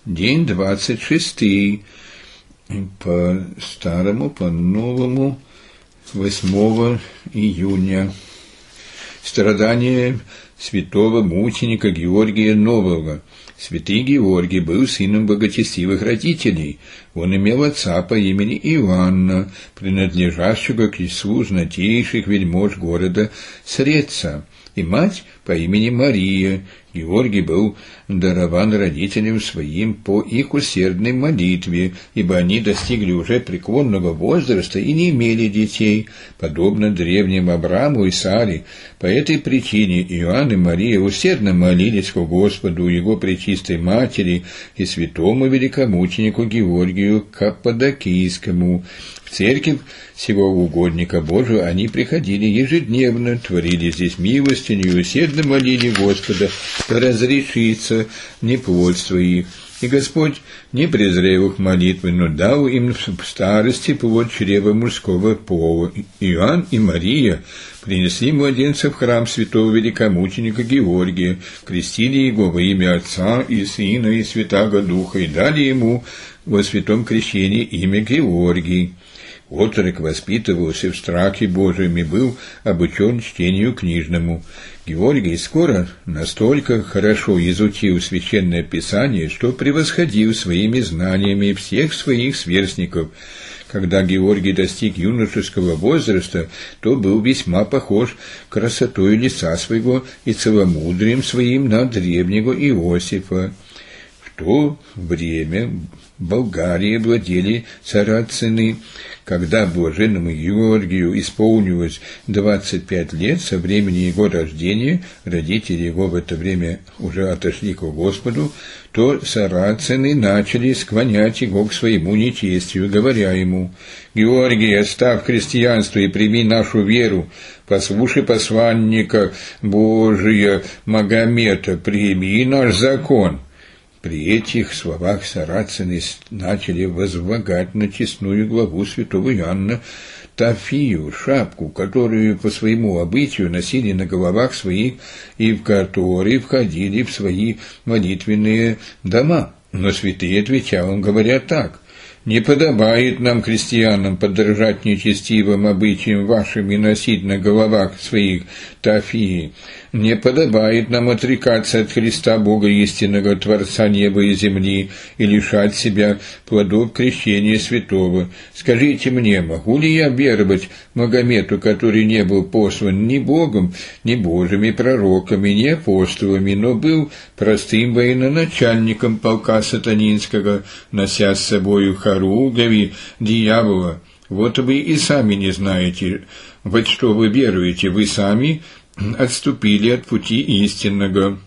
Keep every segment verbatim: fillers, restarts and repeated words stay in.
день двадцать шестый, по старому, по новому, восьмого июня. Страдания святого мученика Георгия Нового. Святый Георгий был сыном благочестивых родителей. Он имел отца по имени Иоанна, принадлежащего к числу знатейших вельмож города Среца, и мать по имени Мария. Георгий был дарован родителям своим по их усердной молитве, ибо они достигли уже преклонного возраста и не имели детей, подобно древним Аврааму и Саре. По этой причине Иоанн и Мария усердно молились к Господу, Его Пречистой Матери и святому великомученику Георгию Каппадокийскому. В церковь сего угодника Божию они приходили ежедневно, творили здесь милостыню и усердно молили Господа, да разрешится неплодство их. И Господь не презрел их молитвы, но дал им в старости плод чрева мужского пола. Иоанн и Мария принесли младенца в храм святого великомученика Георгия, крестили его во имя Отца и Сына и Святаго Духа, и дали ему во святом крещении имя Георгий. Отрок воспитывался в страхе Божьем и был обучен чтению книжному. Георгий скоро настолько хорошо изучил Священное Писание, что превосходил своими знаниями всех своих сверстников. Когда Георгий достиг юношеского возраста, то был весьма похож красотой лица своего и целомудрием своим на древнего Иосифа. В то время в Болгарии владели сарацины. Когда блаженному Георгию исполнилось двадцать пять лет со времени его рождения, родители его в это время уже отошли к Господу, то сарацины начали склонять его к своему нечестию, говоря ему: «Георгий, оставь христианство и прими нашу веру, послушай посланника Божия Магомета, прими наш закон». При этих словах сарацины начали возлагать на честную главу святого Иоанна тафию, шапку, которую по своему обычаю носили на головах своих и в которые входили в свои молитвенные дома. Но святые отвечал им, говоря так: «Не подобает нам, христианам, подражать нечестивым обычаям вашим и носить на головах своих тафии. Не подобает нам отрекаться от Христа, Бога истинного, Творца неба и земли, и лишать себя плодов крещения святого. Скажите мне, могу ли я веровать Магомету, который не был послан ни Богом, ни Божьими пророками, ни апостолами, но был простым военачальником полка сатанинского, нося с собою хоругви дьявола? Вот вы и сами не знаете, во что вы веруете, вы сами отступили от пути истинного».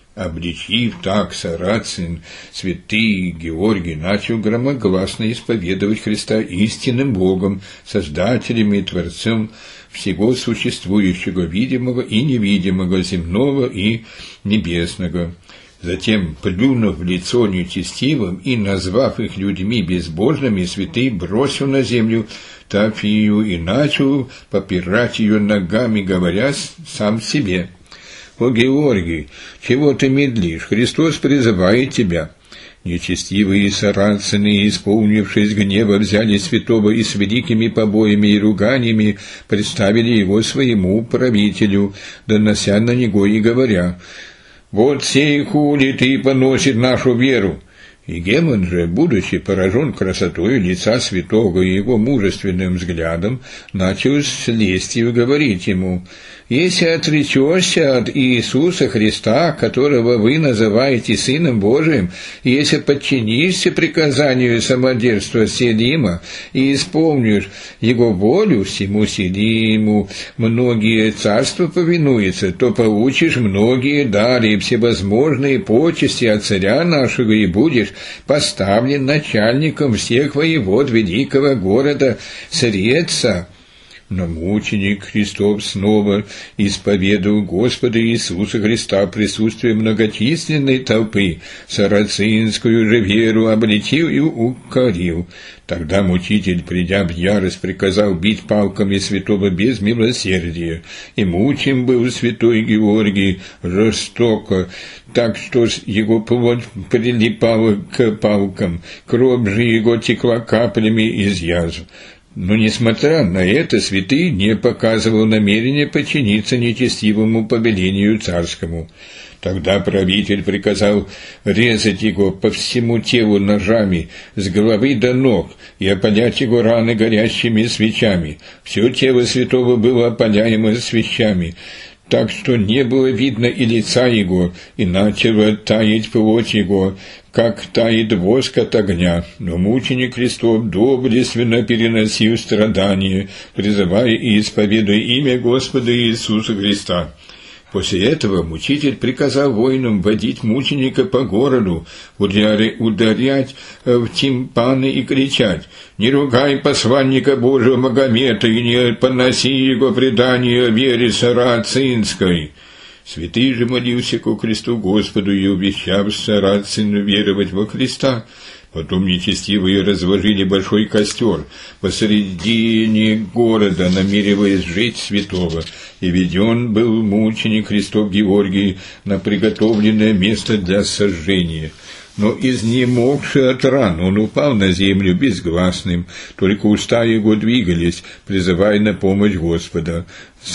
Обличив так сарацин, святый Георгий начал громогласно исповедовать Христа истинным Богом, Создателем и Творцом всего существующего, видимого и невидимого, земного и небесного. Затем, плюнув в лицо нечестивым и назвав их людьми безбожными, святый бросил на землю тафию и начал попирать ее ногами, говоря сам себе: «О, Георгий, чего ты медлишь? Христос призывает тебя». Нечестивые сарацины, исполнившись гнева, взяли святого и с великими побоями и руганиями представили его своему правителю, донося на него и говоря: «Вот сей хулит и поносит нашу веру». И Гемон же, будучи поражен красотой лица святого и его мужественным взглядом, начал с лестью говорить ему: «Если отречешься от Иисуса Христа, которого вы называете Сыном Божиим, если подчинишься приказанию самодержства Селима и исполнишь его волю, всему Селиму многие царства повинуются, то получишь многие дары и всевозможные почести от царя нашего и будешь поставлен начальником всех воевод великого города Среца». Но мученик Христов снова исповедовал Господа Иисуса Христа в присутствии многочисленной толпы, сарацинскую же веру обличил и укорил. Тогда мучитель, придя в ярость, приказал бить палками святого без милосердия, и мучим был святой Георгий жестоко, так что его плоть прилипала к палкам, кровь же его текла каплями из язв. Но, несмотря на это, святый не показывал намерения подчиниться нечестивому повелению царскому. Тогда правитель приказал резать его по всему телу ножами, с головы до ног, и опалять его раны горящими свечами. Все тело святого было опаляемо свечами, так что не было видно и лица его, и начала таять плоть его, как тает воск от огня. Но мученик Христов доблестно переносил страдания, призывая и исповедуя имя Господа Иисуса Христа. После этого мучитель приказал воинам водить мученика по городу, ударять в тимпаны и кричать: «Не ругай посланника Божьего Магомета и не поноси его предание о вере сарацинской». Святый же молился ко Христу Господу и увещав сарацин веровать во Христа. Потом нечестивые разложили большой костер посредине города, намереваясь сжечь святого, и веден был мученик Христов Георгий на приготовленное место для сожжения. Но изнемогший от ран он упал на землю безгласным, только уста его двигались, призывая на помощь Господа.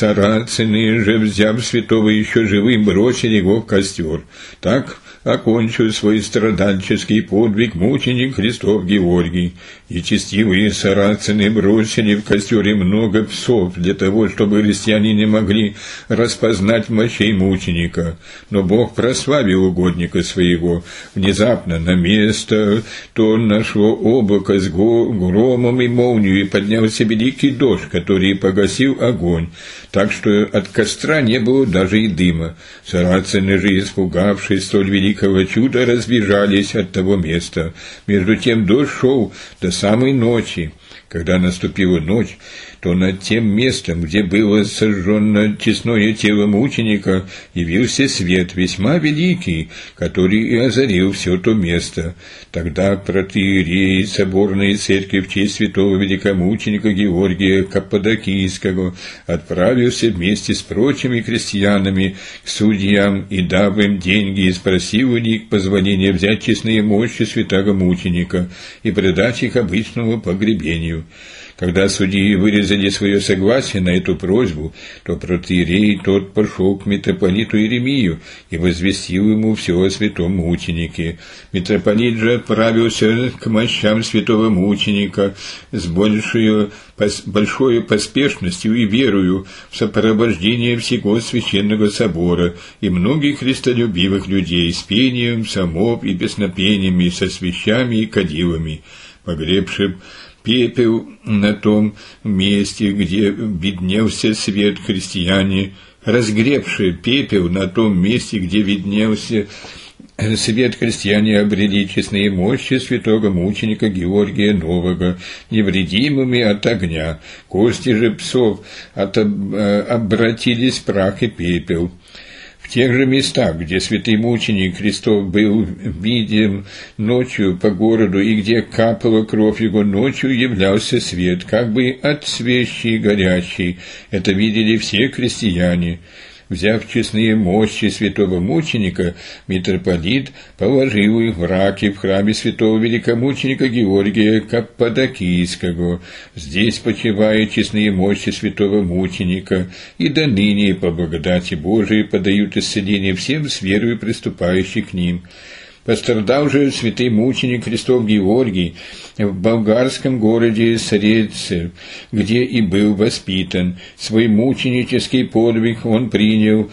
Сарацины же, взяв святого еще живым, бросили его в костер. Так окончил свой страдальческий подвиг мученик Христов Георгий. И честивые сарацины бросили в костер много псов для того, чтобы христиане не могли распознать мощей мученика. Но Бог прославил угодника своего. Внезапно на место то нашло облако с громом и молнией, и поднялся великий дождь, который погасил огонь, так что от костра не было даже и дыма. Сарацины же, испугавшись столь великого чуда, разбежались от того места. Между тем дождь шел до самой ночи. Когда наступила ночь, то над тем местом, где было сожжено честное тело мученика, явился свет весьма великий, который и озарил все то место. Тогда протоиерей соборной церкви в честь святого великомученика Георгия Каппадокийского отправился вместе с прочими крестьянами к судьям и, дав им деньги, и спросил у них позволения взять честные мощи святого мученика и предать их обычному погребению. Когда судьи выразили свое согласие на эту просьбу, то протоиерей тот пошел к митрополиту Иеремию и возвестил ему все о святом мученике. Митрополит же отправился к мощам святого мученика с большой, большой поспешностью и верою в сопровождение всего священного собора и многих христолюбивых людей с пением, псалмов и песнопениями, со свечами и кадилами. Погребший пепел на том месте, где виднелся свет, христиане, разгребшие пепел на том месте, где виднелся свет, христиане обрели честные мощи святого мученика Георгия Нового, невредимыми от огня. Кости же псов от, обратились в прах и пепел. В тех же местах, где святый мученик Христов был видим ночью по городу, и где капала кровь его, ночью являлся свет, как бы отсвещий горящий. Это видели все крестьяне. Взяв честные мощи святого мученика, митрополит положил их в раки в храме святого великомученика Георгия Каппадокийского. Здесь почивают честные мощи святого мученика, и до ныне по благодати Божией подают исцеление всем с верою приступающих к ним. Пострадал же святый мученик Христов Георгий в болгарском городе Среце, где и был воспитан. Свой мученический подвиг он принял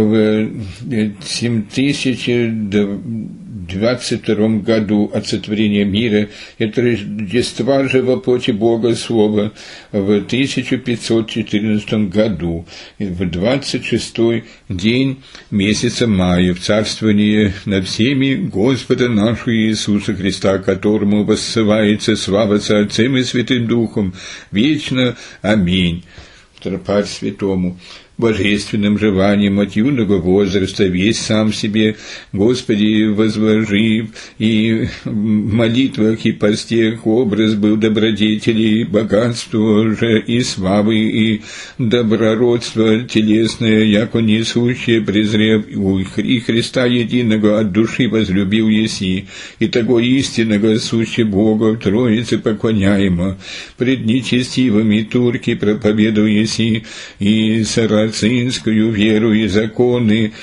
в семь тысяч двадцать втором году от сотворения мира, это Рождества же во плоти Бога Слова в тысяча пятьсот четырнадцатом году, в двадцать шестой день месяца мая, в царствовании над всеми Господа нашего Иисуса Христа, которому воссылается слава со Отцем и Святым Духом, вечно. Аминь. тропарь святому, божественным желанием от юного возраста, весь сам себе, Господи, возложив, и в молитвах и постех образ был добродетели, богатство же и славы, и доброродство телесное, яко несущее, презрев и Христа единого от души возлюбил еси, и того истинного суще Бога в Троице поклоняемо, пред нечестивыми турки проповедуй еси, и сарацинскую веру и законы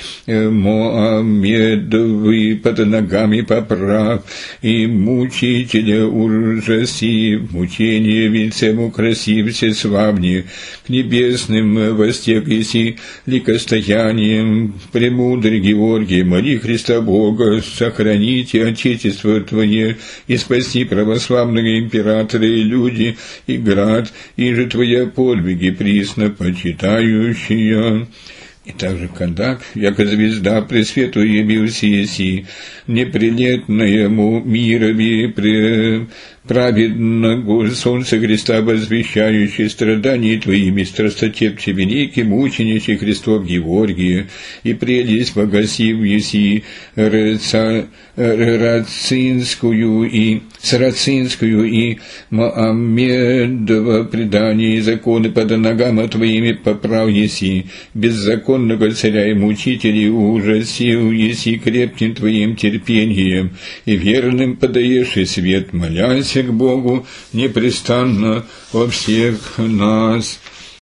Моамедовы под ногами поправ, и мучителя ужаси, мучение венцем украси всеславнее, к небесным востек еси ликостоянием, премудрый Георгий, моли Христа Бога, сохраните Отечество Твое и спаси православные императоры и люди, и град, и же Твоя подвиги присно почитающие. И также кондак, яко звезда пресвету явился еси, неприлетному мирови пре... праведного солнца Христа возвещающий страданий Твоими, страстотерпче великий мученичий Христов Георгия, и прелесть погасив еси реца... рацинскую и сарацинскую и Моамедово предание и законы под ногами Твоими поправ еси, беззаконного царя и мучителей ужасил еси крепким Твоим терпением, и верным подаешь и свет, молясь к Богу непрестанно во всех нас.